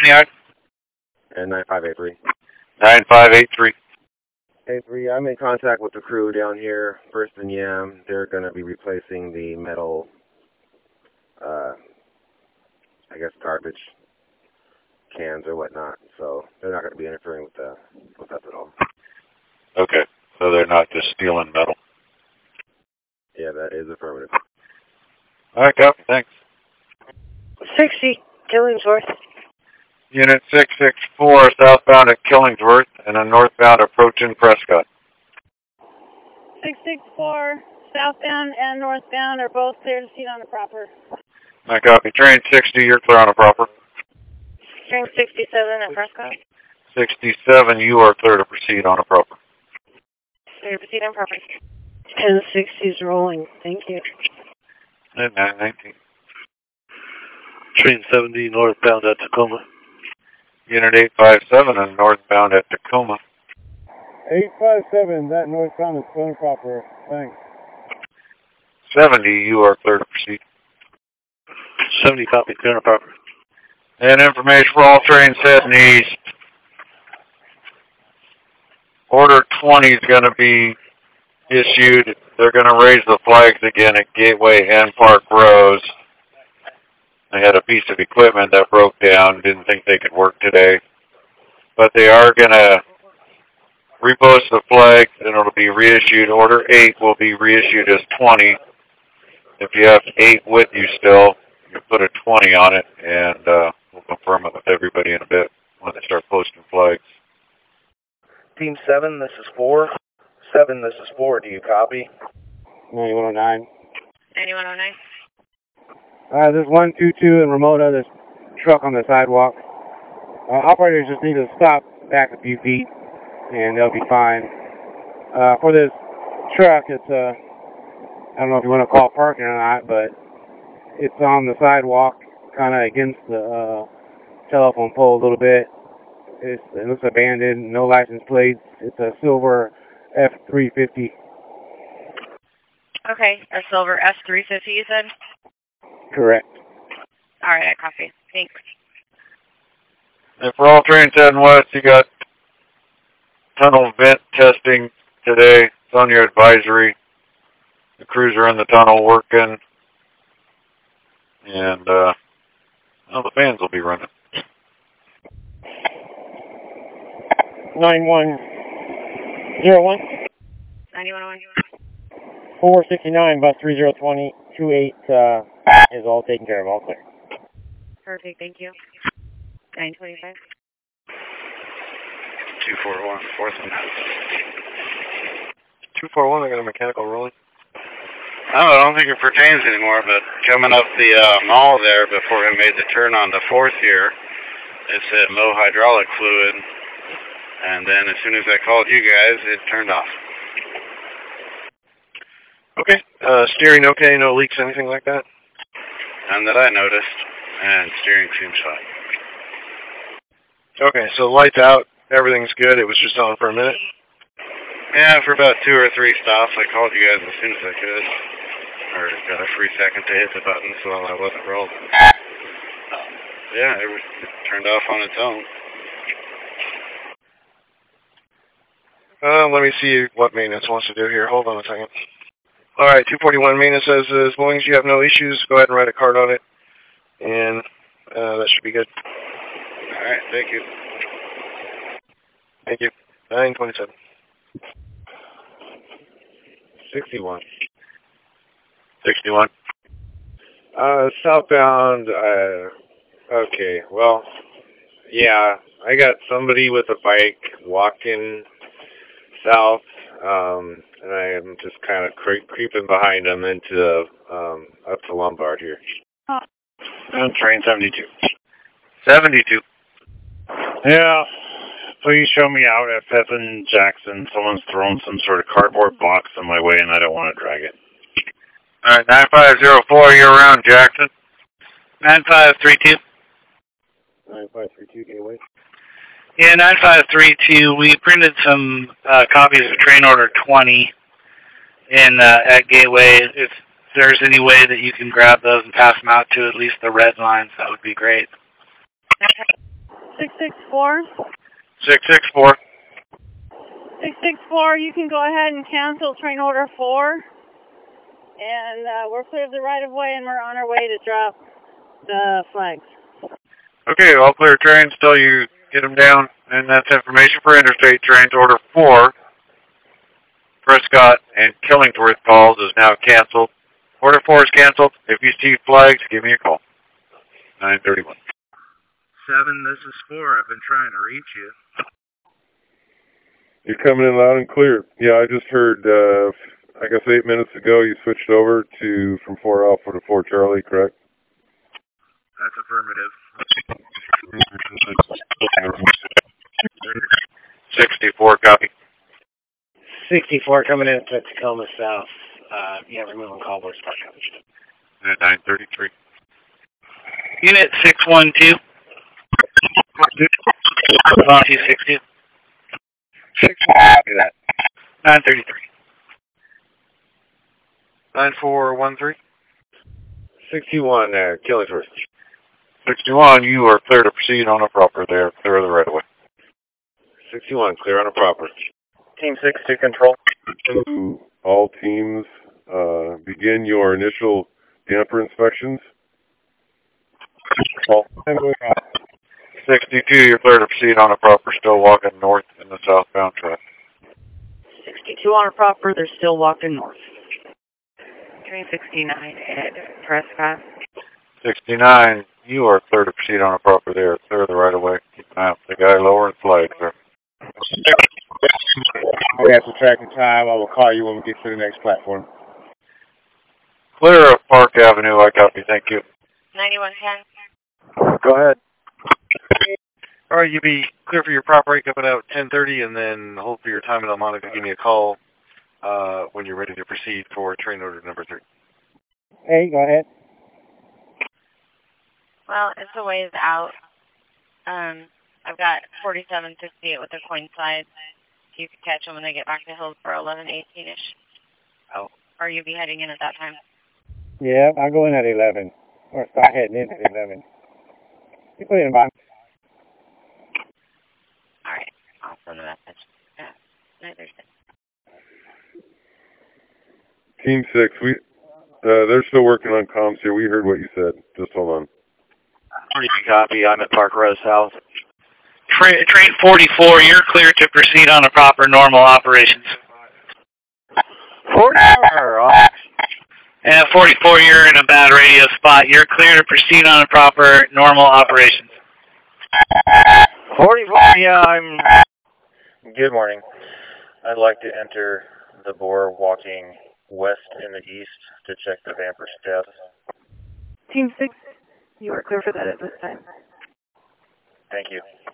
yard? And 9583. 9583. Hey, 3, I'm in contact with the crew down here, First and Yam. They're going to be replacing the metal, I guess, garbage cans or whatnot. So they're not going to be interfering with us at all. Okay, so they're not just stealing metal. Yeah, that is affirmative. All right, copy. Thanks. 60, Killingsworth. Unit 664, southbound at Killingsworth, and a northbound approaching Prescott. 664, southbound and northbound are both clear to proceed on the proper. I copy. Train 60, you're clear on the proper. Train 67 at Prescott. 67, you are clear to proceed on the proper. Clear to proceed on proper. 1060's rolling. Thank you. And 919. Train 70, northbound at Tacoma. Unit 857 and northbound at Tacoma. 857, that northbound is clear and proper. Thanks. 70, you are clear to proceed. 70, copy, clear and proper. And information for all trains heading east. Order 20 is going to be issued. They're going to raise the flags again at Gateway and Park Rose. They had a piece of equipment that broke down. Didn't think they could work today. But they are going to repost the flag, and it'll be reissued. Order 8 will be reissued as 20. If you have 8 with you still, you put a 20 on it, and we'll confirm it with everybody in a bit when they start posting flags. Team 7, this is 4. 7, this is 4. Do you copy? 9109. 9109. There's 122 in Ramona. There's a truck on the sidewalk. Operators just need to stop back a few feet, and they'll be fine. For this truck, it's I don't know if you want to call it parking or not, but it's on the sidewalk, kind of against the telephone pole a little bit. It looks abandoned, no license plates. It's a silver F350. Okay, a silver S350 you said? Correct. All right, I copy. Thanks. And for all trains heading west, you got tunnel vent testing today. It's on your advisory. The crews are in the tunnel working. And, the fans will be running. 9101. 9101. 469, bus 3020, 28 is all taken care of, all clear. Perfect, thank you. 925. 241, fourth one. 241, I got a mechanical rolling. Oh, I don't think it pertains anymore, but coming up the mall there before we made the turn on the 4th here, it said low hydraulic fluid, and then as soon as I called you guys, it turned off. Okay, steering okay, no leaks, anything like that? None that I noticed, and steering seems fine. Okay, so lights out, everything's good, it was just on for a minute? Yeah, for about 2 or 3 stops, I called you guys as soon as I could. Or got a free second to hit the buttons while I wasn't rolling. Yeah, it turned off on its own. Let me see what maintenance wants to do here. Hold on a second. All right, 241 maintenance says as long as you have no issues, go ahead and write a card on it. And that should be good. All right, thank you. Thank you. 927. 61. 61. Southbound, okay, well, yeah, I got somebody with a bike walking south, and I am just kind of creeping behind them into, up to Lombard here. Train 72. 72. Yeah, please show me out at Pheasant Jackson. Someone's thrown some sort of cardboard box in my way, and I don't want to drag it. All right, 9504, you're around, Jackson. 9532. 9532, Gateway. Yeah, 9532. We printed some copies of train order 20 in at Gateway. If there's any way that you can grab those and pass them out to at least the red lines, that would be great. 664. 664. 664, you can go ahead and cancel train order 4. And we're clear of the right-of-way, and we're on our way to drop the flags. Okay, all clear trains till you get them down. And that's information for interstate trains. Order 4, Prescott and Killingworth calls, is now canceled. Order 4 is canceled. If you see flags, give me a call. 931. 7, this is 4. I've been trying to reach you. You're coming in loud and clear. Yeah, I just heard, I guess 8 minutes ago you switched over from 4 Alpha to 4 Charlie, correct? That's affirmative. 64, copy. 64 coming in to Tacoma South. Removing callboard spark coverage. 933. Unit 612. 262. copy that. 933. 9413. 61 there, Killingworth. 61, you are clear to proceed on a proper there. Clear of the right of way. 61, clear on a proper. Team 6 to control. All teams, begin your initial damper inspections. 62, you're clear to proceed on a proper, still walking north in the southbound track. 62 on a proper, they're still walking north. Train 69 at Prescott. 69, you are clear to proceed on a proper there. Clear of the right of way. Keep an eye out for the guy lowering flag, sir. We have some tracking time. I will call you when we get to the next platform. Clear of Park Avenue, I copy, thank you. 9110. Go ahead. All right, you be clear for your prop break up at 10:30, and then hold for your time, and I'll monitor. Give me a call when you're ready to proceed for train order number 3. Hey, go ahead. Well, it's a ways out. I've got 4768 with the coincide. You could catch them when they get back to Hillsborough 11:18ish. Oh. Or you'll be heading in at that time. Yeah, I'll go in at 11. Or start heading in at 11. You put it in the box. All right. I'll send a message. Neither six. Team 6, they're still working on comms here. We heard what you said. Just hold on. Copy. I'm at Park Row South. Train 44, you're clear to proceed on a proper normal operations. 44. And 44, you're in a bad radio spot. You're clear to proceed on a proper normal operations. 44. Yeah, Good morning. I'd like to enter the bore walking west in the east to check the damper status. Team 6, you are clear for that at this time. Thank you.